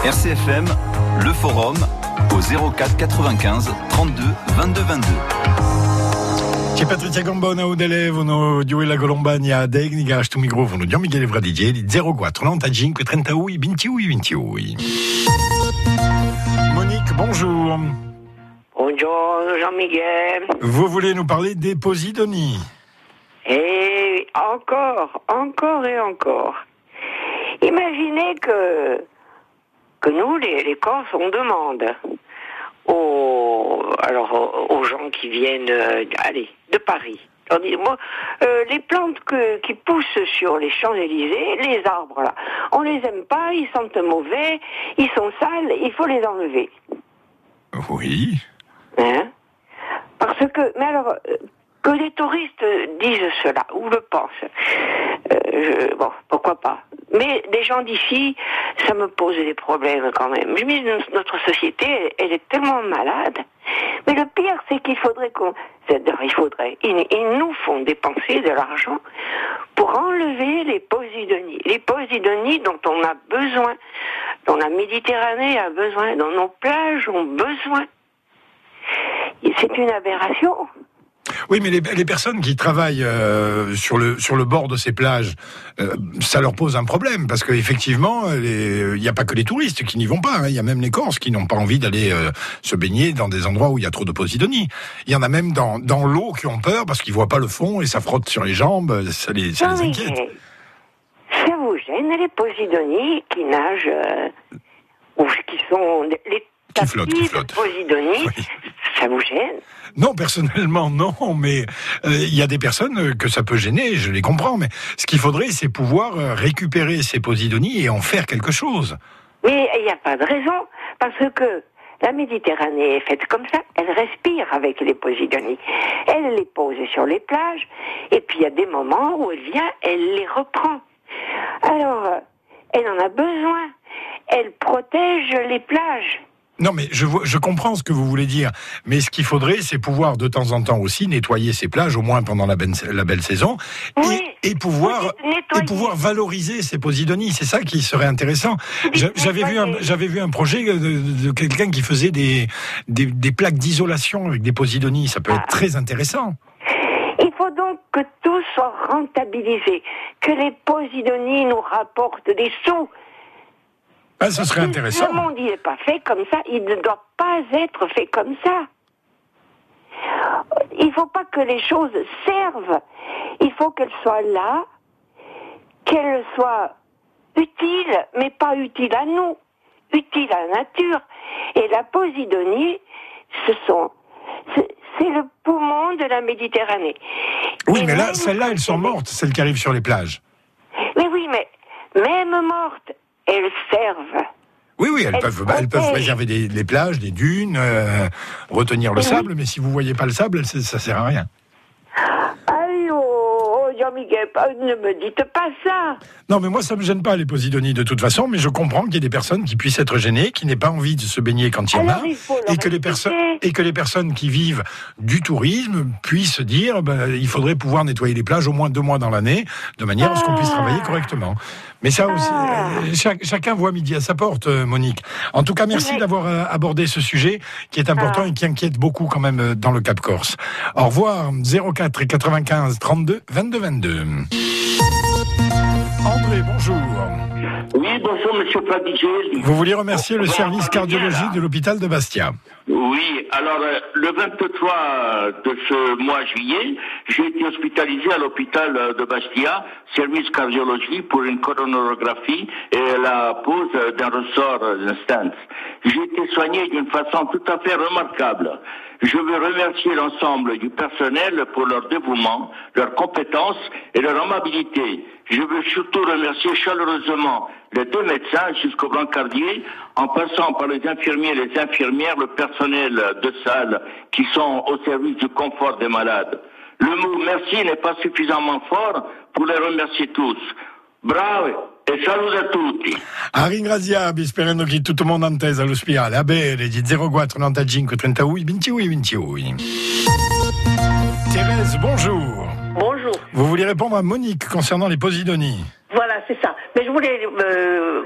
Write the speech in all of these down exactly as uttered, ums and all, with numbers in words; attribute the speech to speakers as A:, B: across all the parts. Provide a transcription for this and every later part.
A: R C F M, le forum, au zéro quatre quatre-vingt-quinze trente-deux vingt-deux vingt-deux.
B: C'è Patrizia Gambona o telefono di la Colombania tecnica, sto microfono di Michele Fradigieri, zero quattro novantacinque trentadue ventidue ventidue. Monique, bonjour.
C: Bonjour Jean-Miguel.
B: Vous voulez nous parler des posidonies?
C: Et encore, encore et encore. Imaginez que, que nous, les, les Corses, on demande aux, alors, aux gens qui viennent euh, allez, de Paris. On dit, moi, euh, les plantes que, qui poussent sur les Champs-Élysées, les arbres là, on les aime pas, ils sentent mauvais, ils sont sales, il faut les enlever.
B: Oui.
C: Hein? Parce que, mais alors, que les touristes disent cela, ou le pensent, euh, je, bon, pourquoi pas. Mais des gens d'ici, ça me pose des problèmes quand même. Je me dis, notre société, elle, elle est tellement malade. Mais le pire, c'est qu'il faudrait qu'on... C'est-à-dire, il faudrait... Ils, ils nous font dépenser de l'argent pour enlever les posidonies. Les posidonies dont on a besoin, dont la Méditerranée a besoin, dont nos plages ont besoin. C'est une aberration.
B: Oui, mais les, les personnes qui travaillent euh, sur le sur le bord de ces plages, euh, ça leur pose un problème parce qu'effectivement, il n'y a pas que les touristes qui n'y vont pas. Il hein, y a même les Corses qui n'ont pas envie d'aller euh, se baigner dans des endroits où il y a trop de posidonies. Il y en a même dans dans l'eau qui ont peur parce qu'ils voient pas le fond et ça frotte sur les jambes. Ça les ça
C: non,
B: les inquiète.
C: Ça vous gêne les posidonies qui nagent euh, ou qui sont les
B: qui flottent, qui flottent.
C: Posidonie, oui. Ça vous gêne?
B: Non, personnellement, non, mais il euh, y a des personnes que ça peut gêner, je les comprends, mais ce qu'il faudrait, c'est pouvoir récupérer ces posidonies et en faire quelque chose.
C: Mais il n'y a pas de raison, parce que la Méditerranée est faite comme ça, elle respire avec les posidonies. Elle les pose sur les plages, et puis il y a des moments où elle vient, elle les reprend. Alors, elle en a besoin, elle protège les plages.
B: Non, mais je, je comprends ce que vous voulez dire. Mais ce qu'il faudrait, c'est pouvoir de temps en temps aussi nettoyer ces plages, au moins pendant la, ben, la belle saison,
C: oui,
B: et, et, pouvoir, et pouvoir valoriser ces posidonies. C'est ça qui serait intéressant. J'avais vu, un, j'avais vu un projet de, de quelqu'un qui faisait des, des, des plaques d'isolation avec des posidonies. Ça peut ah. être très intéressant.
C: Il faut donc que tout soit rentabilisé, que les posidonies nous rapportent des sous.
B: Ah, ce serait intéressant.
C: Le monde, il n'est pas fait comme ça. Il ne doit pas être fait comme ça. Il ne faut pas que les choses servent. Il faut qu'elles soient là, qu'elles soient utiles, mais pas utiles à nous, utiles à la nature. Et la posidonie, ce sont... C'est, c'est le poumon de la Méditerranée.
B: Oui, et mais là, celles-là, elles sont mortes, celles qui arrivent sur les plages.
C: Mais oui, mais même mortes, elles servent.
B: Oui, oui, elles, elles peuvent, elles peuvent préserver des, les plages, des dunes, euh, retenir le oui. sable, mais si vous voyez pas le sable, ça, ça sert à rien.
C: Aïe, oh, Jean-Miguel, ne me dites pas ça.
B: Non, mais moi, ça me gêne pas, les posidonies, de toute façon, mais je comprends qu'il y ait des personnes qui puissent être gênées, qui n'aient pas envie de se baigner quand il y en a, et que, les perso- et que les personnes qui vivent du tourisme puissent dire, ben, il faudrait pouvoir nettoyer les plages au moins deux mois dans l'année, de manière ah. à ce qu'on puisse travailler correctement. Mais ça aussi, ah. euh, chac- chacun voit midi à sa porte, euh, Monique. En tout cas, merci oui. d'avoir euh, abordé ce sujet qui est important ah. et qui inquiète beaucoup quand même euh, dans le Cap Corse. Au revoir, zéro quatre quatre-vingt-quinze trente-deux vingt-deux vingt-deux. André, bonjour.
D: Oui, bonjour, monsieur Pradigieri.
B: Vous vouliez remercier le service cardiologie de l'hôpital de Bastia.
D: Oui, alors euh, le vingt-trois de ce mois juillet, j'ai été hospitalisé à l'hôpital de Bastia, service cardiologie, pour une coronarographie et la pose d'un ressort d'un stent. J'ai été soigné d'une façon tout à fait remarquable. Je veux remercier l'ensemble du personnel pour leur dévouement, leur compétence et leur amabilité. Je veux surtout remercier chaleureusement les deux médecins jusqu'au brancardier, en passant par les infirmiers et les infirmières, le personnel de salle qui sont au service du confort des malades. Le mot merci n'est pas suffisamment fort pour les remercier tous. Bravo e saluto a tutti.
B: A ringraziarvi, sperando che tutto il mondo intesa all'ospedale. A bene, di zero quattro novantacinque trentadue ventidue ventidue. Thérèse, bonjour.
E: Bonjour.
B: Vous voulez répondre à Monique concernant les posidonies?
E: Voilà, c'est ça. Mais je voulais euh,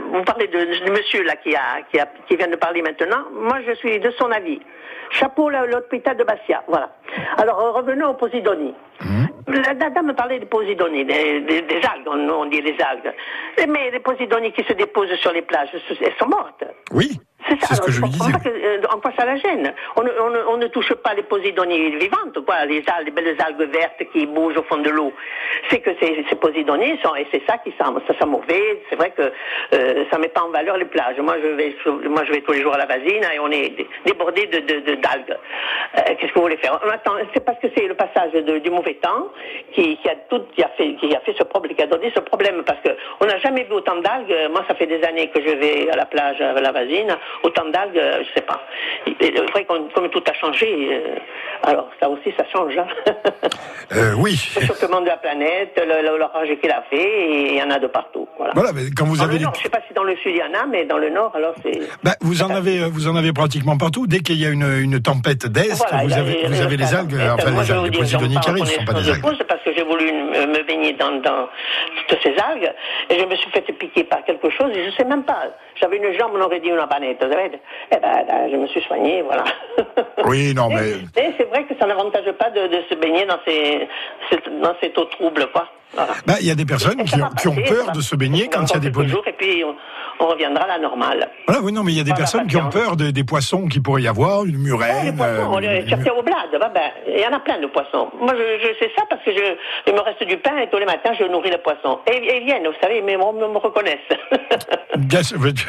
E: vous parlez de, du monsieur là qui, a, qui, a, qui vient de parler maintenant. Moi, je suis de son avis. Chapeau l'hôpital de Bastia, voilà. Alors, revenons aux posidonies. Mmh. La, la dame parlait des posidonies, des, des, des algues, on, on dit les algues. Mais les posidonies qui se déposent sur les plages, elles sont mortes.
B: Oui.
E: C'est ça,
B: c'est ce que je lui disais.
E: Que, euh, en quoi ça la gêne? On, on, on ne touche pas les posidonies vivantes, quoi, les algues, les belles algues vertes qui bougent au fond de l'eau. C'est que ces, ces posidonies sont, et c'est ça qui sent, ça sent mauvais. C'est vrai que euh, ça met pas en valeur les plages. Moi, je vais, moi, je vais tous les jours à la Vasine et on est débordé de, de, de d'algues. Euh, qu'est-ce que vous voulez faire? On attend, c'est parce que c'est le passage de, du mauvais temps qui, qui a tout, qui a fait, qui a fait ce problème, qui a donné ce problème, parce que on n'a jamais vu autant d'algues. Moi, ça fait des années que je vais à la plage à la Vasine. Autant d'algues, euh, je sais pas. C'est vrai qu'on, comme tout a changé, euh, alors ça aussi, ça change. Hein.
B: euh, oui.
E: Le chauffement de la planète, le, l'orage qu'il a fait, et il y en a de partout. Voilà.
B: Voilà, mais quand vous
E: dans
B: avez
E: le
B: les...
E: nord, je sais pas si dans le sud il y en a, mais dans le nord, alors c'est.
B: Bah, vous en avez, vous en avez pratiquement partout. Dès qu'il y a une, une tempête d'est, voilà, vous, avez, vous avez les algues,
E: et
B: enfin
E: moi,
B: les algues, les posidonies qui arrivent, ce ne sont pas des algues.
E: Pose parce que j'ai voulu me baigner dans, dans toutes ces algues, et je me suis fait piquer par quelque chose, et je sais même pas. J'avais une jambe, on aurait dit une banette, vous savez. Eh ben, là, je me suis soigné, voilà.
B: Oui, non, mais.
E: Et, et c'est vrai que ça n'avantage pas de, de se baigner dans ces, dans cette eau trouble, quoi. Voilà.
B: Bah, il y a des personnes qui ont, qui ont peur de se baigner quand il y a des poissons.
E: Et puis on, on reviendra à la normale.
B: Voilà, oui, non, mais il y a des voilà, personnes qui ont peur de, des poissons qu'il pourrait y avoir, une murène.
E: Ouais, les poissons, euh, les chercher au blade, bah, ben, il y en a plein de poissons. Moi, je, je sais ça parce que je, il me reste du pain et tous les matins, je nourris les poissons. Et ils viennent, vous savez, mais on me reconnaissent. Bien sûr, oui.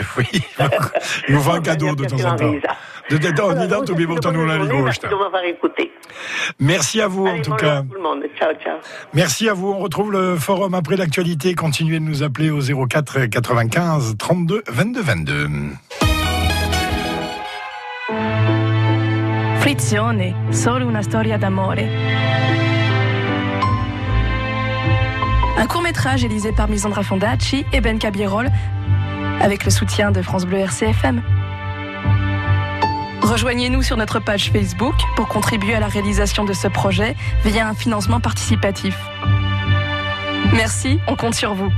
B: Il nous fait un cadeau de temps en temps. De temps en temps, tu oublies pourtant nous la gauche. Merci à vous, en tout cas.
E: Ciao, ciao.
B: Merci à vous. On retrouve le forum après l'actualité. Continuez de nous appeler au zéro quatre quatre-vingt-quinze trente-deux vingt-deux vingt-deux.
F: Frizione, solo una storia d'amore. Un court-métrage réalisé par Lisandra Fondacci et Ben Cabirol avec le soutien de France Bleu R C F M. Rejoignez-nous sur notre page Facebook pour contribuer à la réalisation de ce projet via un financement participatif. Merci, on compte sur vous.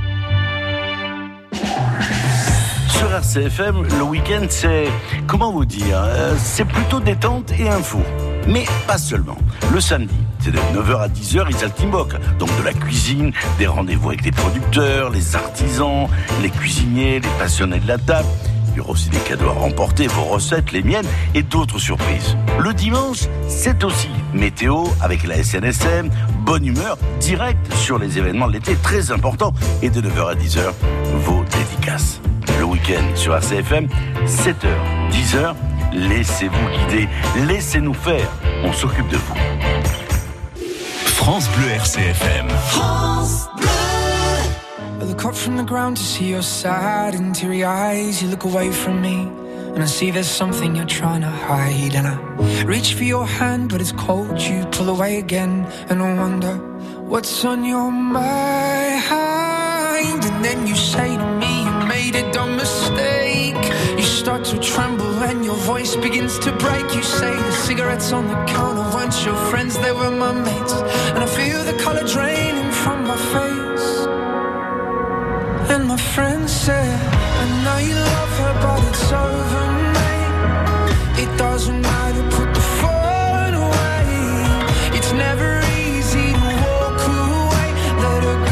G: Sur R C F M, le week-end, c'est, comment vous dire, euh, c'est plutôt détente et info. Mais pas seulement. Le samedi, c'est de neuf heures à dix heures, ils Altimbok. Donc de la cuisine, des rendez-vous avec les producteurs, les artisans, les cuisiniers, les passionnés de la table. Il y aura aussi des cadeaux à remporter, vos recettes, les miennes et d'autres surprises. Le dimanche, c'est aussi météo avec la S N S M, bonne humeur, direct sur les événements de l'été, très important. Et de neuf heures à dix heures, vos dédicaces. Le week-end sur R C F M, sept heures, dix heures, laissez-vous guider, laissez-nous faire, on s'occupe de vous.
A: France Bleu R C F M. France Bleu.
H: I look up from the ground to see your sad and teary eyes. You look away from me and I see there's something you're trying to hide. And I reach for your hand but it's cold. You pull away again and I wonder what's on your mind. And then you say to me you made a dumb mistake. You start to tremble and your voice begins to break. You say the cigarettes on the counter weren't your friends, they were my mates. And I feel the color draining from my face. And my friend said, I know you love her, but it's over, mate. It doesn't matter, put the phone away. It's never easy to walk away. Let her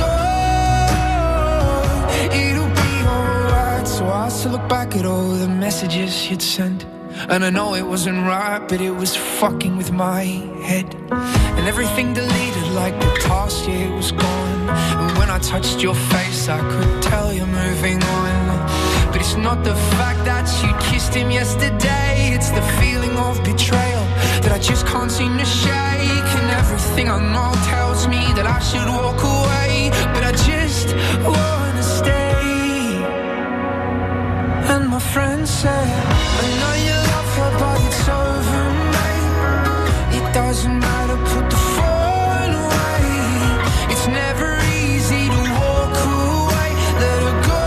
H: go, it'll be alright. So I still look back at all the messages you'd sent. And I know it wasn't right, but it was fucking with my head. And everything deleted like the past year was gone. And when I touched your face, I could tell you're moving on. But it's not the fact that you kissed him yesterday. It's the feeling of betrayal that I just can't seem to shake. And everything I know tells me that I should walk away. But I just wanna stay. And my friend said, I know you love her, but it's over, mate. It doesn't matter, put the phone away. It's never easy to walk away. Let her go,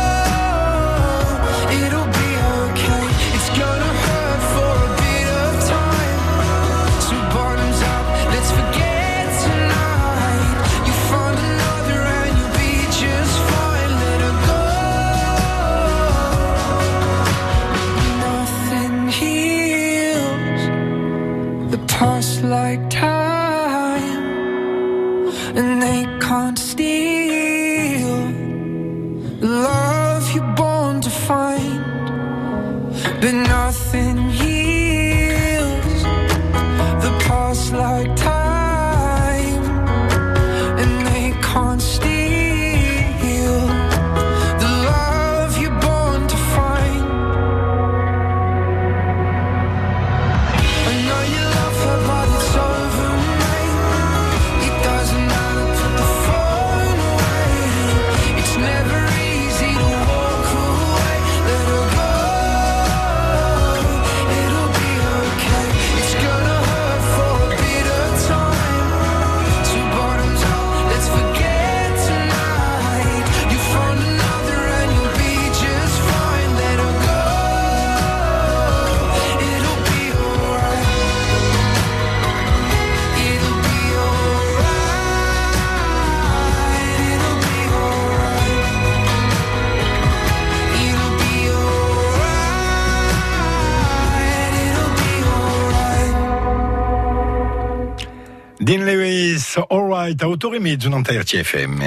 H: it'll be okay. It's gonna hurt for a bit of time. So bottoms up, let's forget tonight. You find another and you'll be just fine. Let her go, find, but nothing heals the past like time, and they can't steal the love you're born to find. I know you love her, but it's over, mate. It doesn't matter, put the phone away. It's never easy to walk away. Let her go, it'll be okay. It's gonna hurt for a bit of time. So bottoms up, let's forget tonight. You found another and you'll be just fine. Let her go, it'll be alright. It'll be alright. It'll be alright. It'll be alright. It'll be alright.
B: Dean Lewis, All Right, à Autorimizzo dans T R T F M.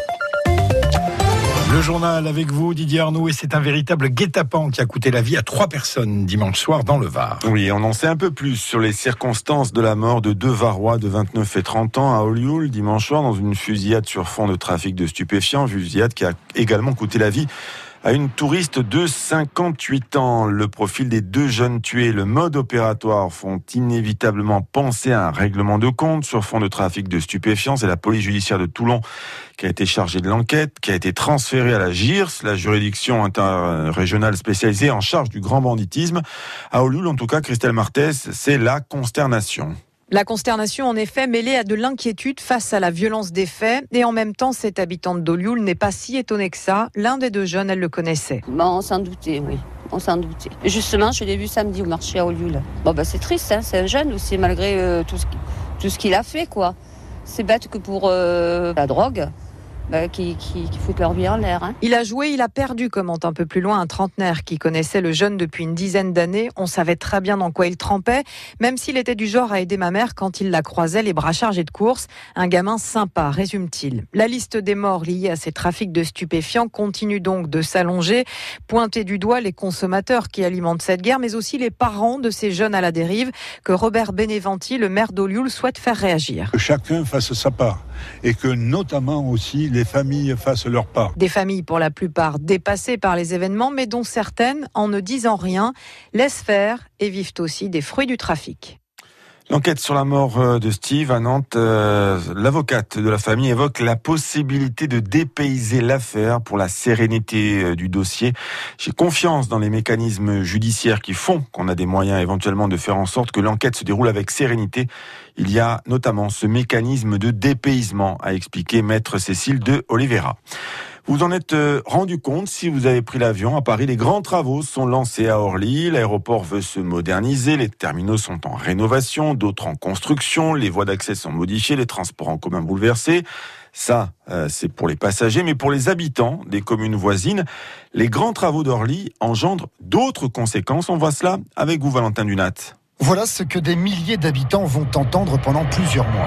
B: Le journal avec vous, Didier Arnaud, et c'est un véritable guet-apens qui a coûté la vie à trois personnes dimanche soir dans le Var.
I: Oui, on en sait un peu plus sur les circonstances de la mort de deux Varois de vingt-neuf et trente ans à Olioul dimanche soir dans une fusillade sur fond de trafic de stupéfiants, fusillade qui a également coûté la vie à une touriste de cinquante-huit ans. Le profil des deux jeunes tués, le mode opératoire font inévitablement penser à un règlement de compte sur fond de trafic de stupéfiants. C'est la police judiciaire de Toulon qui a été chargée de l'enquête, qui a été transférée à la G I R S, la juridiction interrégionale spécialisée en charge du grand banditisme. À Olioul, en tout cas, Christelle Martès, c'est la consternation.
J: La consternation, en effet, mêlée à de l'inquiétude face à la violence des faits. Et en même temps, cette habitante d'Olioul n'est pas si étonnée que ça. L'un des deux jeunes, elle le connaissait.
K: Bon, on s'en doutait, oui. On s'en doutait. Justement, je l'ai vu samedi au marché à Olioul. Bon, bah, c'est triste, hein. C'est un jeune aussi, malgré euh, tout, ce qui, tout ce qu'il a fait, quoi. C'est bête que pour euh, la drogue, bah, qui, qui, qui foutent leur vie en l'air. Hein.
J: Il a joué, il a perdu, commente un peu plus loin un trentenaire qui connaissait le jeune depuis une dizaine d'années. On savait très bien dans quoi il trempait, même s'il était du genre à aider ma mère quand il la croisait les bras chargés de courses. Un gamin sympa, résume-t-il. La liste des morts liés à ces trafics de stupéfiants continue donc de s'allonger. Pointer du doigt les consommateurs qui alimentent cette guerre, mais aussi les parents de ces jeunes à la dérive que Robert Beneventi, le maire d'Olioul, souhaite faire réagir.
L: Que chacun fasse sa part et que notamment aussi les familles fassent leur part.
J: Des familles pour la plupart dépassées par les événements, mais dont certaines, en ne disant rien, laissent faire et vivent aussi des fruits du trafic.
I: L'enquête sur la mort de Steve à Nantes, euh, l'avocate de la famille évoque la possibilité de dépayser l'affaire pour la sérénité du dossier. J'ai confiance dans les mécanismes judiciaires qui font qu'on a des moyens éventuellement de faire en sorte que l'enquête se déroule avec sérénité. Il y a notamment ce mécanisme de dépaysement, a expliqué maître Cécile de Oliveira. Vous en êtes rendu compte si vous avez pris l'avion à Paris. Les grands travaux sont lancés à Orly. L'aéroport veut se moderniser. Les terminaux sont en rénovation, d'autres en construction. Les voies d'accès sont modifiées, les transports en commun bouleversés. Ça, euh, c'est pour les passagers. Mais pour les habitants des communes voisines, les grands travaux d'Orly engendrent d'autres conséquences. On voit cela avec vous, Valentin Dunat.
M: Voilà ce que des milliers d'habitants vont entendre pendant plusieurs mois.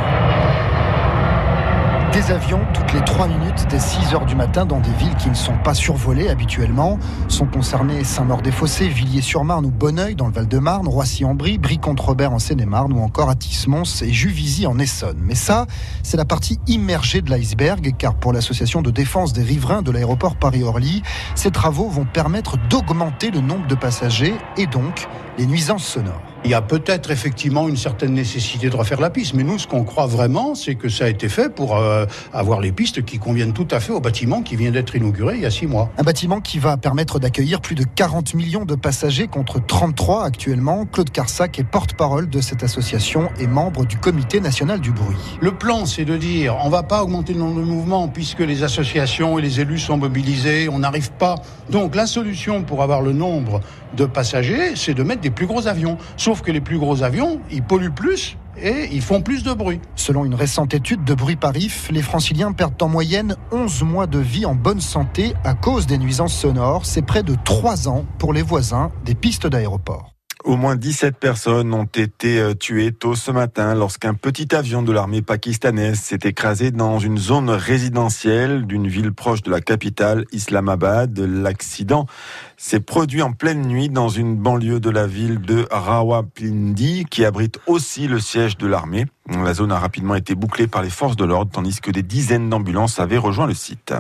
M: Des avions toutes les trois minutes dès six heures du matin dans des villes qui ne sont pas survolées habituellement. Sont concernés Saint-Maur-des-Fossés, Villiers-sur-Marne ou Bonneuil dans le Val-de-Marne, Roissy-en-Brie, Brie-Comte-Robert en Seine-et-Marne ou encore Athis-Mons et Juvisy en Essonne. Mais ça, c'est la partie immergée de l'iceberg, car pour l'association de défense des riverains de l'aéroport Paris-Orly, ces travaux vont permettre d'augmenter le nombre de passagers et donc les nuisances sonores.
N: Il y a peut-être effectivement une certaine nécessité de refaire la piste, mais nous, ce qu'on croit vraiment, c'est que ça a été fait pour euh, avoir les pistes qui conviennent tout à fait au bâtiment qui vient d'être inauguré il y a six mois.
M: Un bâtiment qui va permettre d'accueillir plus de quarante millions de passagers contre trente-trois actuellement. Claude Carsac est porte-parole de cette association et membre du Comité national du bruit.
N: Le plan, c'est de dire, on ne va pas augmenter le nombre de mouvements puisque les associations et les élus sont mobilisés, on n'arrive pas. Donc la solution pour avoir le nombre de passagers, c'est de mettre des plus gros avions. Sauf que les plus gros avions, ils polluent plus et ils font plus de bruit.
M: Selon une récente étude de Bruit Parif, les Franciliens perdent en moyenne onze mois de vie en bonne santé à cause des nuisances sonores. C'est près de trois ans pour les voisins des pistes d'aéroport.
I: Au moins dix-sept personnes ont été tuées tôt ce matin lorsqu'un petit avion de l'armée pakistanaise s'est écrasé dans une zone résidentielle d'une ville proche de la capitale, Islamabad. L'accident s'est produit en pleine nuit dans une banlieue de la ville de Rawalpindi, qui abrite aussi le siège de l'armée. La zone a rapidement été bouclée par les forces de l'ordre, tandis que des dizaines d'ambulances avaient rejoint le site.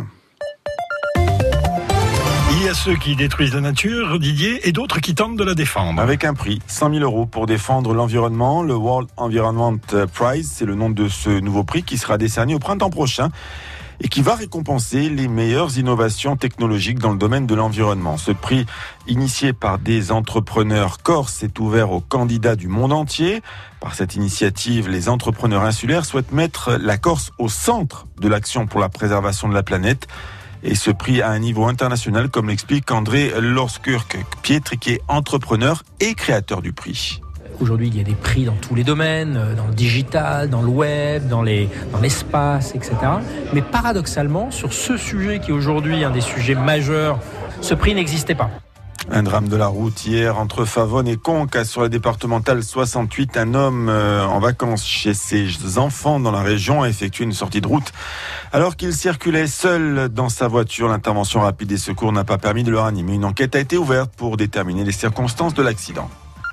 B: Il y a ceux qui détruisent la nature, Didier, et d'autres qui tentent de la défendre.
I: Avec un prix, cent mille euros pour défendre l'environnement. Le World Environment Prize, c'est le nom de ce nouveau prix qui sera décerné au printemps prochain et qui va récompenser les meilleures innovations technologiques dans le domaine de l'environnement. Ce prix, initié par des entrepreneurs corses, est ouvert aux candidats du monde entier. Par cette initiative, les entrepreneurs insulaires souhaitent mettre la Corse au centre de l'action pour la préservation de la planète. Et ce prix à un niveau international, comme l'explique André Lorskurk-Pietri, qui est entrepreneur et créateur du prix.
O: Aujourd'hui, il y a des prix dans tous les domaines, dans le digital, dans le web, dans, les, dans l'espace, et cetera. Mais paradoxalement, sur ce sujet qui est aujourd'hui un des sujets majeurs, ce prix n'existait pas.
I: Un drame de la route hier entre Favone et Conques sur la départementale soixante-huit. Un homme euh, en vacances chez ses enfants dans la région a effectué une sortie de route alors qu'il circulait seul dans sa voiture. L'intervention rapide des secours n'a pas permis de le ranimer. Une enquête a été ouverte pour déterminer les circonstances de l'accident.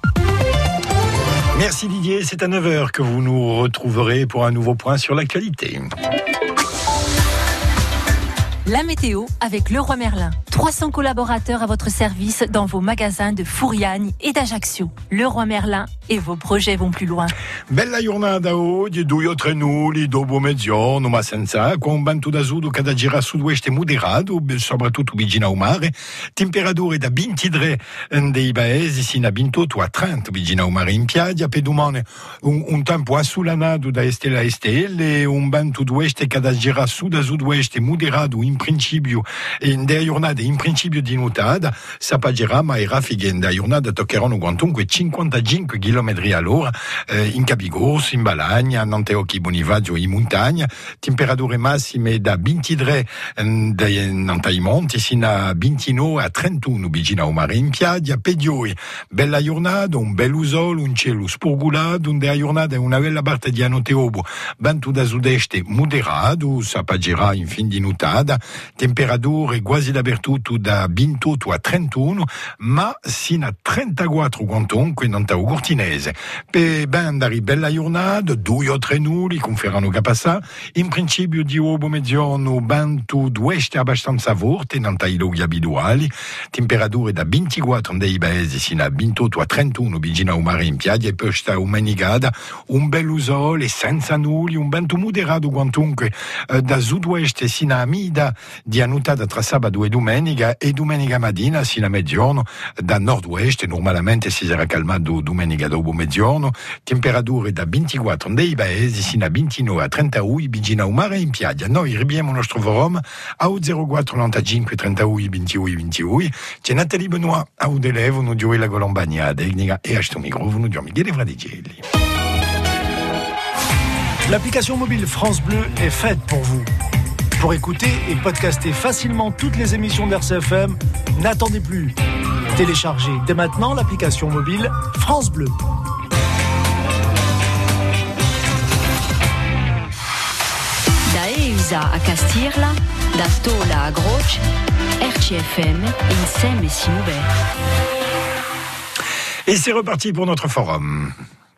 B: Merci Didier, c'est à neuf heures que vous nous retrouverez pour un nouveau point sur l'actualité.
P: La météo avec Leroy Merlin. trois cents collaborateurs à votre service dans vos magasins de Fouriagne et d'Ajaccio. Leroy Merlin et vos projets vont plus loin.
B: Bella giornata oggi, due o tre nulli, dopo mezzogiorno, ma senza acqua, un vento da sud che da gira a sud-ovest moderato, soprattutto vicino al mare. Temperature da ventitré dei paesi, sino a ventotto a trenta vicino al mare in piaggia. Per domani un, un tempo assolanato da estelle a estelle, un vento d'ouest che da gira a sud a sud-ovest moderato in principio, in della giornata in principio di nuotata, sapaggerà, ma i raffiche della giornata toccheranno quantunque cinquantacinque chilometri all'ora eh, in Capigorso, in Balagna, Nanteocchi, Bonivaggio, in montagna. Temperature massime da ventitré nei monti, sino a ventinove a trentuno vicino al mare in piaggia. Peggiori, bella giornata, un bello sole, un cielo spurgulato, della giornata una bella parte di Anoteobo, vento da sud-est moderato, sapaggerà in fin di nuotata. Temperature quasi dappertutto da ventotto a trentuno, ma sino a trentaquattro quantunque in Antao Cortinese. Per Bandari, bella giornata, due o tre nulli, conferano che passa. In principio di uovo mezzogiorno, vento d'ouest abbastanza forte in Antao luoghi abituali. Temperature da ventiquattro dei paesi sino a ventotto a trentuno vicino al mare in piaggia, e poi sta umanigata, un bello sole senza nulli, un vento moderato quantunque eh, da sud-ouest sino a Mida di annutata tra sabato e domenica, e domenica mattina sino a mezzogiorno da nord-ouest. Normalmente si sarà calmato domenica dopo mezzogiorno. Temperature da ventiquattro dei paesi sino a ventinove a trentadue vicino al mare in piaggia. Noi ribiamo il nostro forum a zero quattro novantacinque trentadue ventidue ventidue. C'è Nathalie Benoît a Udelevo, Gioia la Colombagna tecnica, e a questo microfono di Michele Fradicelli.
Q: L'application mobile France Bleu est faite pour vous. Pour écouter et podcaster facilement toutes les émissions d'R C F M, n'attendez plus. Téléchargez dès maintenant l'application mobile France Bleu.
P: Da Eisa a Castirla, da Stola a Groc, R C F M insieme si muove.
B: Et c'est reparti pour notre forum.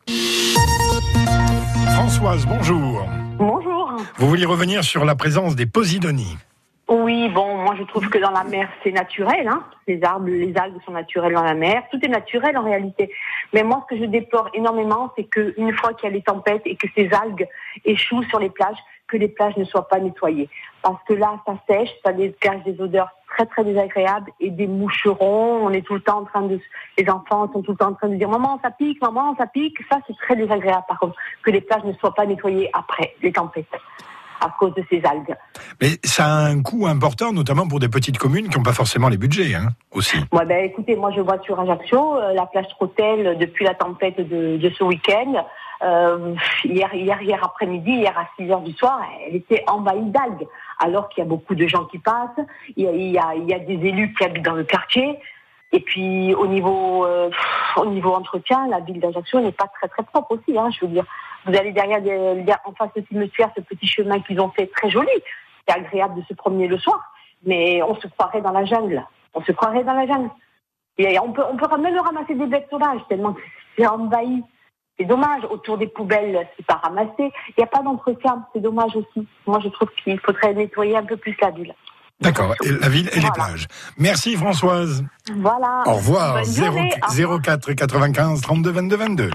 B: Françoise, bonjour.
R: Bonjour.
B: Vous vouliez revenir sur la présence des posidonies.
R: Oui, bon, moi je trouve que dans la mer c'est naturel, hein. Les arbres, les algues sont naturelles dans la mer, tout est naturel en réalité. Mais moi ce que je déplore énormément, c'est qu'une fois qu'il y a les tempêtes et que ces algues échouent sur les plages, que les plages ne soient pas nettoyées. Parce que là, ça sèche, ça dégage des odeurs très très désagréables et des moucherons. On est tout le temps en train de, les enfants sont tout le temps en train de dire maman ça pique, maman ça pique. Ça c'est très désagréable par contre, que les plages ne soient pas nettoyées après les tempêtes à cause de ces algues.
B: Mais ça a un coût important, notamment pour des petites communes qui n'ont pas forcément les budgets, hein, aussi.
R: Ouais, ben écoutez, moi je vois sur Ajaccio, euh, la plage Trotel, depuis la tempête de, de ce week-end, euh, hier, hier, hier après-midi, hier à six heures du soir, elle était envahie d'algues, alors qu'il y a beaucoup de gens qui passent, il y a, il y a, il y a des élus qui habitent dans le quartier, et puis au niveau, euh, au niveau entretien, la ville d'Ajaccio n'est pas très très propre aussi. Hein, je veux dire, vous allez derrière, derrière en face de Cimetière, ce petit chemin qu'ils ont fait très joli. C'est agréable de se promener le soir, mais on se croirait dans la jungle. On se croirait dans la jungle. Et on peut, on peut même ramasser des bêtes sauvages tellement que c'est envahi. C'est dommage. Autour des poubelles, c'est pas ramassé. Il n'y a pas d'entretien. C'est dommage aussi. Moi, je trouve qu'il faudrait nettoyer un peu plus la ville.
B: D'accord, et la ville et
R: voilà.
B: les plages. Merci Françoise.
R: Voilà.
B: Au revoir.
R: zéro
B: quatre quatre-vingt-quinze trente-deux vingt-deux vingt-deux.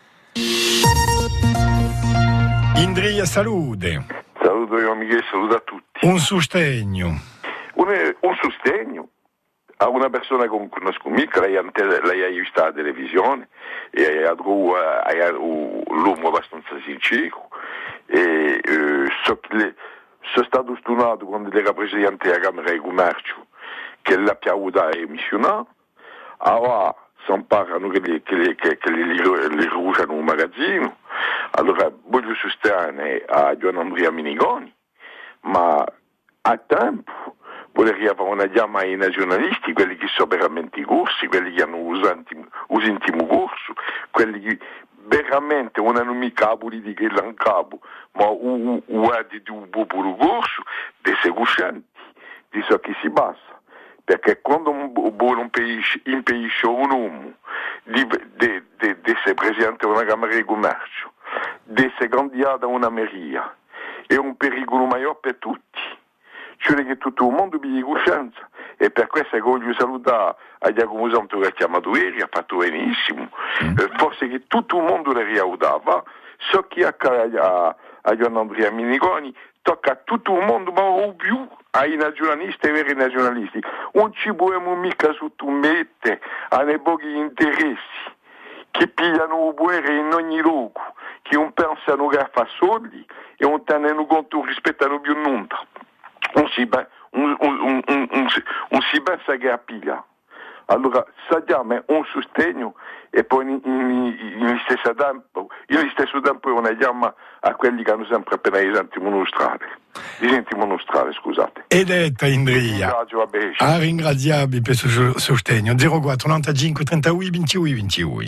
B: Indria, salute.
S: Saluto io Miguel, saluto a tutti.
B: Un sostegno.
S: Un, un sostegno a una persona che conosco mica, lei, lei ha visto la televisione e ha l'uomo abbastanza sincero e eh, so che le, sono stato stunato quando era presidente della Camera di Commercio che l'ha piaciuto a emissionare, allora si parlano che, le, che, le, che, che le, le rugiano un magazzino, allora voglio sostenere a Gian Andrea Minigoni, ma a tempo vorrei fare una chiama ai nazionalisti, quelli che sono veramente i corsi, quelli che hanno usato l'ultimo corso, quelli che veramente non hanno mica la politica in capo, ma hanno un popolo corso, di essere coscienti di ciò che si passa. Perché quando un, un paese impedisce a un uomo di, di, di, di essere presidente di una Camera di Commercio, di essere candidato a una mairia, è un pericolo maggiore per tutti. Cioè che tutto il mondo vi coscienza e per questo che voglio salutare a Giacomo Santo che ha chiamato ieri, ha fatto benissimo, mm. eh, forse che tutto il mondo le riaudava, so che a, a, a Gian Andrea Minigoni tocca a tutto il mondo, ma non più ai nazionalisti e ai veri nazionalisti. Non ci possiamo mica sottomettere ai pochi interessi che pigliano le guerre in ogni luogo, che non pensano che fa soldi e non tengono conto rispetto a più nulla. Un si, un, un, un, un, un si pensa che appiglia. Allora, sappiamo un sostegno e poi in, in, in stesso tempo, in stesso tempo una chiama a quelli che hanno sempre appena i senti monostrale. I senti monostrale, scusate.
B: Ed è Indria. Ah, ringraziabile per il sostegno. zero quattro novantacinque trentaotto ventidue ventidue.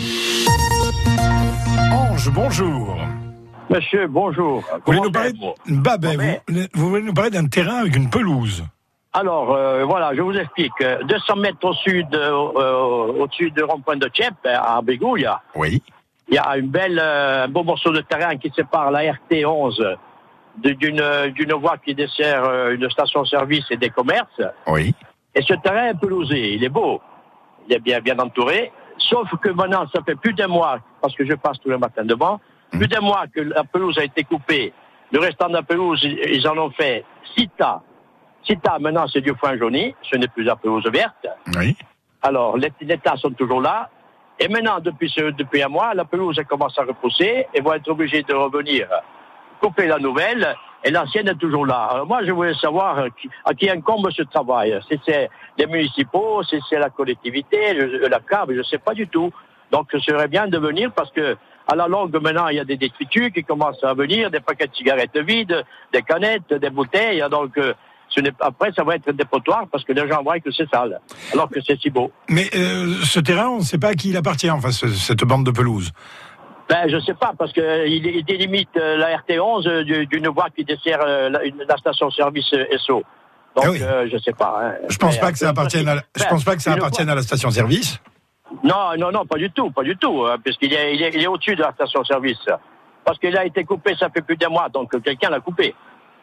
B: Ange, bonjour.
T: Monsieur, bonjour.
B: Vous voulez, nous parler, bah ben, vous, vous voulez nous parler d'un terrain avec une pelouse.
T: Alors, euh, voilà, je vous explique. deux cents mètres au sud, euh, au-dessus de rond-point de Tchep, à Bégoulia.
B: Oui.
T: Il y a une belle, euh, un beau morceau de terrain qui sépare la R T onze d'une, d'une voie qui dessert une station-service et des commerces.
B: Oui.
T: Et ce terrain est pelousé. Il est beau. Il est bien, bien entouré. Sauf que maintenant, ça fait plus d'un mois, parce que je passe tous les matins devant, plus d'un mois que la pelouse a été coupée. Le restant de la pelouse, ils en ont fait six tas. Six tas, maintenant, c'est du foin jauni. Ce n'est plus la pelouse verte.
B: Oui.
T: Alors, les, les tas sont toujours là. Et maintenant, depuis, ce, depuis un mois, la pelouse elle commence à repousser et vont être obligés de revenir couper la nouvelle. Et l'ancienne est toujours là. Alors moi, je voulais savoir qui, à qui incombe ce travail. Si c'est les municipaux, si c'est la collectivité, le, la C A B, je ne sais pas du tout. Donc, ce serait bien de venir parce que à la longue, maintenant, il y a des détritus qui commencent à venir, des paquets de cigarettes vides, des canettes, des bouteilles. Donc, euh, ce n'est, après, ça va être un dépotoir parce que les gens voient que c'est sale, alors que c'est si beau.
B: Mais euh, ce terrain, on ne sait pas à qui il appartient, enfin, ce, cette bande de pelouse.
T: Ben, je ne sais pas, parce qu'il il délimite euh, la R T onze euh, d'une voie qui dessert euh, la, une, la station-service euh, S O. Donc, ah oui. euh, je ne sais pas. Hein.
B: Je ne pense
T: Mais,
B: pas que ça appartienne à, la, je pense pas que ça
T: une
B: appartienne
T: voie...
B: à la station-service.
T: Non, non, non, pas du tout, pas du tout, hein, puisqu'il est, il est, il est au-dessus de la station-service. Parce qu'il a été coupé, ça fait plus d'un mois, donc quelqu'un l'a coupé.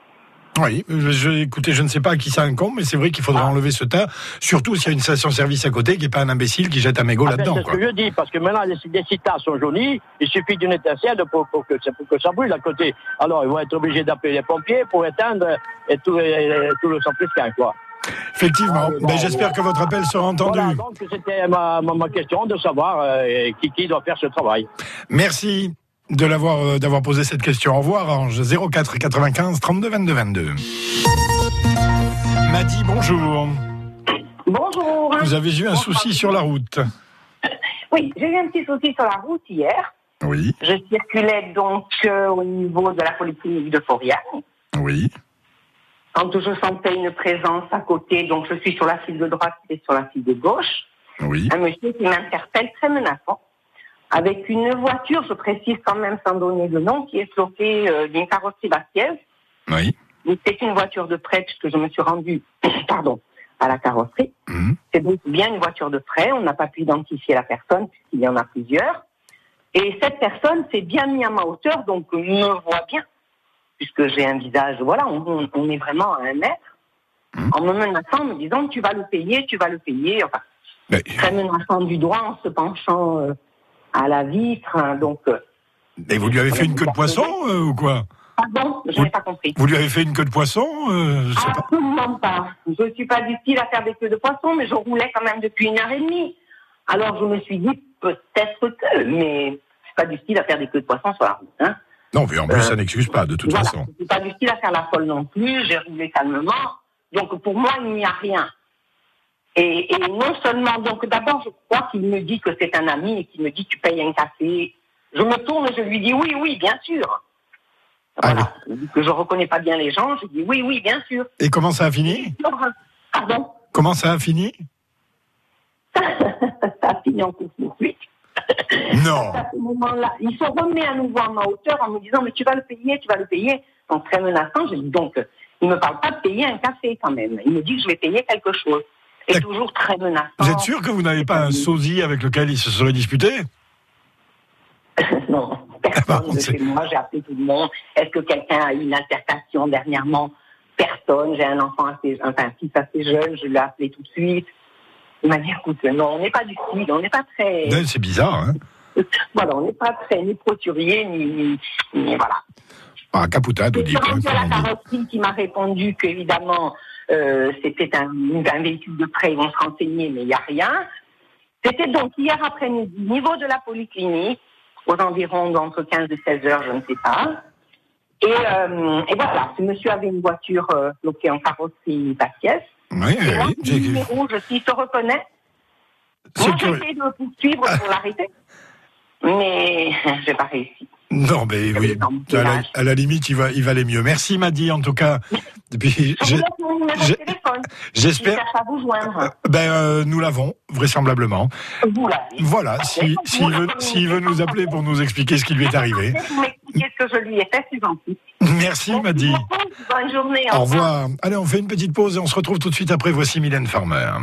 B: Oui, je, écoutez, je ne sais pas à qui ça incombe, mais c'est vrai qu'il faudra ah. enlever ce tas, surtout s'il y a une station-service à côté qui n'est pas un imbécile qui jette un mégot ah là-dedans.
T: Ben, c'est
B: quoi.
T: ce que je dis, parce que maintenant les, les citas sont jaunis, il suffit d'une étincelle pour, pour, que, pour que ça brûle à côté. Alors ils vont être obligés d'appeler les pompiers pour éteindre et tout, et, et tout le sang-prisquin, quoi.
B: Effectivement, ah, ben, j'espère que votre appel sera entendu.
T: Voilà, donc c'était ma, ma, ma question de savoir euh, qui, qui doit faire ce travail.
B: Merci de l'avoir, euh, d'avoir posé cette question. Au revoir, Ange. zéro quatre quatre-vingt-quinze trente-deux vingt-deux vingt-deux. Madi, bonjour.
U: Bonjour.
B: Vous avez eu un souci sur la route.
U: Oui, j'ai eu un petit souci sur la route hier.
B: Oui.
U: Je circulais donc euh, au niveau de la polyclinique de Foriane.
B: Oui.
U: Quand je sentais une présence à côté, donc je suis sur la file de droite et sur la file de gauche.
B: Oui.
U: Un monsieur qui m'interpelle très menaçant, avec une voiture, je précise quand même sans donner de nom, qui est flottée euh, d'une carrosserie Bastiaise.
B: Oui.
U: C'est une voiture de prêt, puisque je me suis rendue, pardon, à la carrosserie.
B: Mmh.
U: C'est donc bien une voiture de prêt. On n'a pas pu identifier la personne, puisqu'il y en a plusieurs. Et cette personne s'est bien mis à ma hauteur, donc me voit bien, puisque j'ai un visage, voilà, on, on est vraiment à un mètre, mmh. en me menaçant, en me disant, tu vas le payer, tu vas le payer, enfin, Mais... très menaçant du doigt, en se penchant euh, à la vitre, hein, donc... Euh,
B: Et vous lui avez fait une queue de poisson, euh, ou quoi?
U: Pardon, je n'ai pas compris.
B: Vous lui avez fait une queue de poisson euh, je sais
U: Absolument pas. pas. Je ne suis pas du style à faire des queues de poisson, mais je roulais quand même depuis une heure et demie. Alors je me suis dit, peut-être que, mais je ne suis pas du style à faire des queues de poisson sur la route. Hein.
B: Non, mais en plus, euh, ça n'excuse pas, de toute
U: voilà,
B: façon.
U: Je ne suis pas du style à faire la folle non plus, j'ai roulé calmement. Donc pour moi, il n'y a rien. Et, et non seulement, donc d'abord, je crois qu'il me dit que c'est un ami et qu'il me dit, tu payes un café. Je me tourne et je lui dis, oui, oui, bien sûr. Voilà. Que je ne reconnais pas bien les gens, je dis oui, oui, bien sûr.
B: Et comment ça a fini?
U: Pardon?
B: Comment ça a fini?
U: Ça a fini en course-poursuite.
B: Non.
U: À ce moment-là, il se remet à nouveau à ma hauteur en me disant, mais tu vas le payer, tu vas le payer. Donc très menaçant, je dis donc, il ne me parle pas de payer un café quand même. Il me dit que je vais payer quelque chose. Et D'accord. toujours très menaçant.
B: Vous êtes sûr que vous n'avez pas un sosie avec lequel il se serait disputé?
U: Non. Personne de chez moi, j'ai appelé tout le monde. Est-ce que quelqu'un a eu une altercation dernièrement? Personne. J'ai un enfant assez, enfin, un fils assez jeune, je l'ai appelé tout de suite. Il m'a dit, écoute, non, on n'est pas du style, on n'est pas très...
B: Non, c'est bizarre, hein?
U: Voilà, on n'est pas très ni proturier, ni, ni, ni voilà.
B: Ah, capoutade, vous dites.
U: C'est hein, la carrosserie qui m'a répondu qu'évidemment, euh, c'était un, un véhicule de prêt, ils vont se renseigner, mais il n'y a rien. C'était donc hier après-midi, niveau de la polyclinique, aux environs d'entre quinze et seize heures, je ne sais pas. Et, euh, et voilà, ce monsieur avait une voiture euh, bloquée en carrosserie Bastiaise.
B: Oui,
U: et moi,
B: oui.
U: Le numéro, je s'il se reconnaît. Moi, j'ai essayé de le poursuivre pour l'arrêter, mais je n'ai pas réussi.
B: Non, mais oui, à la, à la limite, il, va, il valait mieux. Merci, Madi, en tout cas. Puis,
U: je vous laisse mon numéro de téléphone.
B: J'espère.
U: Si ça vous joindre.
B: Ben, euh, nous l'avons, vraisemblablement.
U: Vous l'avez.
B: Voilà, s'il si, si veut, si veut nous appeler pour nous expliquer ce qui lui est arrivé.
U: Vous m'expliquez ce que je lui ai fait, c'est gentil.
B: Merci, Madi.
U: Bonne journée.
B: Au revoir. Allez, on fait une petite pause et on se retrouve tout de suite après. Voici Mylène Farmer.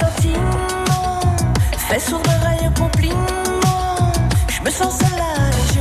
C: Sourd d'oreille au compliment, je me sens seule là.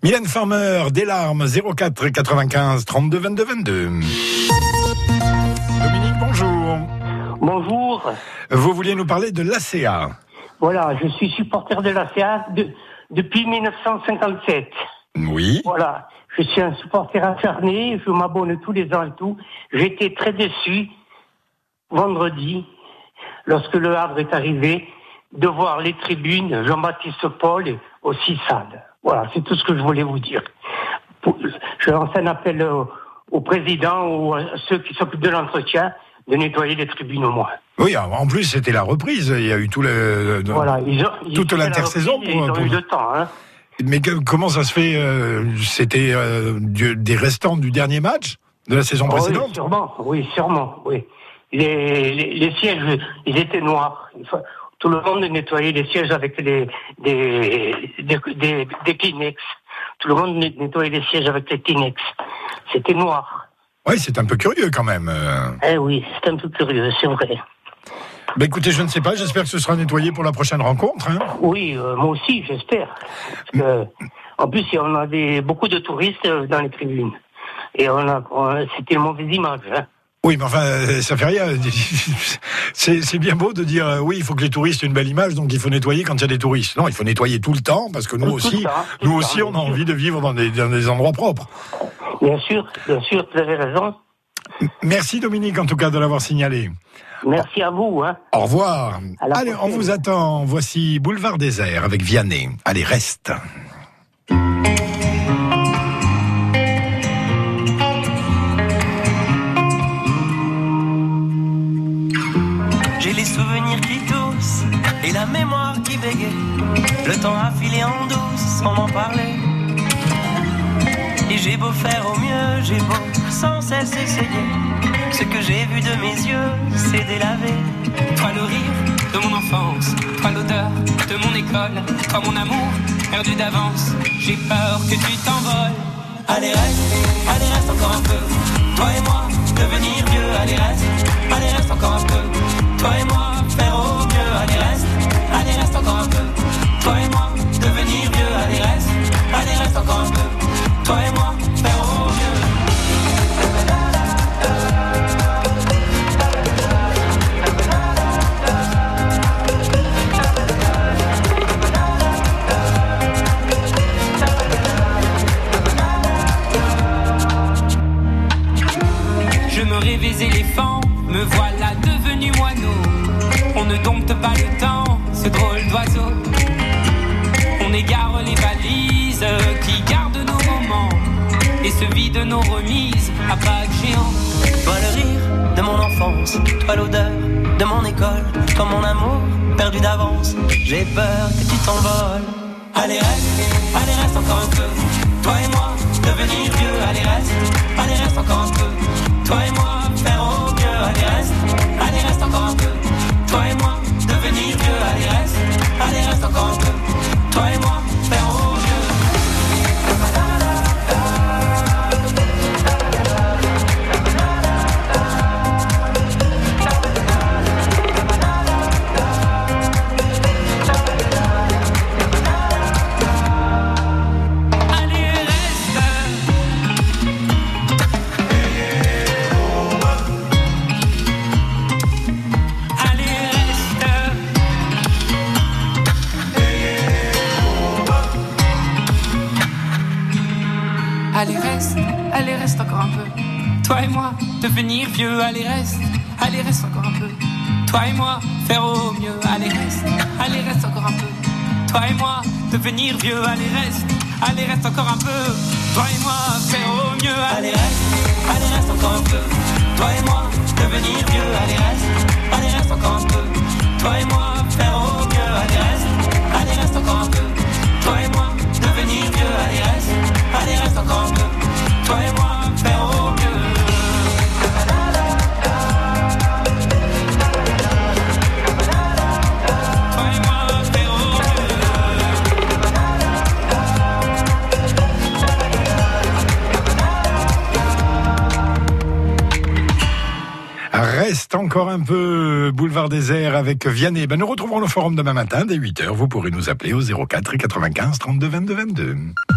B: Mylène Farmer, des larmes, zéro quatre quatre-vingt-quinze trente-deux vingt-deux vingt-deux. Dominique, bonjour.
C: Bonjour.
B: Vous vouliez nous parler de l'A C A.
C: Voilà, je suis supporter de l'A C A de, depuis dix-neuf cent cinquante-sept.
B: Oui.
C: Voilà, je suis un supporter acharné, je m'abonne tous les ans et tout. J'ai été très déçu vendredi, lorsque le Havre est arrivé, de voir les tribunes, Jean-Baptiste Paul et aussi Sade. Voilà, c'est tout ce que je voulais vous dire. Je lance un appel au, au président ou à ceux qui s'occupent de l'entretien de nettoyer les tribunes au moins.
B: Oui, en plus c'était la reprise, il y a eu tout le,
C: voilà, ils ont, ils
B: toute l'intersaison.
C: Pour, ils ont pour... eu le temps. Hein.
B: Mais que, comment ça se fait euh, C'était euh, du, des restants du dernier match de la saison précédente.
C: Oui, sûrement, oui, sûrement, oui. Les, les, les sièges, ils étaient noirs. Tout le monde nettoyait les sièges avec des, des, des, des, des Kleenex. Tout le monde nettoyait les sièges avec les Kleenex. C'était noir.
B: Oui, c'est un peu curieux quand même.
C: Eh oui, c'est un peu curieux, c'est vrai.
B: Ben écoutez, je ne sais pas, j'espère que ce sera nettoyé pour la prochaine rencontre. Hein.
C: Oui, euh, moi aussi, j'espère. Parce que, en plus, on a des, beaucoup de touristes dans les tribunes. Et on a, on, c'était une mauvaise image. Hein.
B: Oui, mais enfin, ça fait rien. C'est, c'est bien beau de dire, euh, oui, il faut que les touristes aient une belle image, donc il faut nettoyer quand il y a des touristes. Non, il faut nettoyer tout le temps, parce que nous tout aussi, temps, nous aussi, temps, on a envie de vivre dans des, dans des endroits propres.
C: Bien sûr, bien sûr, vous avez raison.
B: Merci Dominique, en tout cas, de l'avoir signalé.
C: Merci à vous. Hein.
B: Au revoir. Allez,
C: prochaine.
B: On vous attend. Voici Boulevard Désert avec Vianney. Allez, reste.
V: J'ai les souvenirs qui toussent et la mémoire qui bégaye. Le temps a filé en douce sans m'en parler. Et j'ai beau faire au mieux, j'ai beau sans cesse essayer. Ce que j'ai vu de mes yeux, c'est délavé.
W: Toi le rire de mon enfance, toi l'odeur de mon école, toi mon amour perdu d'avance. J'ai peur que tu t'envoles.
V: Allez reste, allez reste encore un peu. Toi et moi, devenir vieux. Allez reste, allez reste encore un peu. Toi et moi, faire au mieux. Allez reste, allez reste encore un peu. Toi et moi, devenir vieux. Allez reste, allez reste encore un peu. Toi et moi, faire au mieux.
W: Je me rêvais éléphant, me voilà devenu moineau. On ne dompte pas le temps, ce drôle d'oiseau. On égare les valises qui gardent nos moments et se vide nos remises à vagues géants.
V: Toi le rire de mon enfance, toi l'odeur de mon école, toi mon amour perdu d'avance. J'ai peur que tu t'envoles. Allez reste, allez reste encore un peu. Toi et moi, devenir vieux. Allez reste, allez reste encore un peu. Toi et moi, faire au mieux. Allez reste, allez reste encore un peu. Toi et moi, devenir vieux. Allez reste, allez reste encore un peu. Toi et moi, faire au mieux.
W: Allez reste, allez reste encore un peu. Toi et moi, devenir vieux. Allez reste, allez reste encore un peu. Toi et moi, faire au mieux. Allez reste, allez reste encore un peu. Toi et moi, devenir vieux. Allez reste, allez reste encore un peu. Toi et moi, faire au mieux.
V: Allez reste, allez reste encore un peu. Toi et moi, devenir vieux. Allez reste, allez reste encore un peu. Toi et moi, faire au mieux. Allez reste, allez reste encore un peu. Toi et moi, devenir vieux. Allez reste, allez reste encore un peu. Toi et moi, faire au mieux.
B: Reste encore un peu Boulevard Désert avec Vianney. Ben, nous retrouverons le forum demain matin dès huit heures. Vous pourrez nous appeler au zéro quatre quatre-vingt-quinze trente-deux vingt-deux vingt-deux.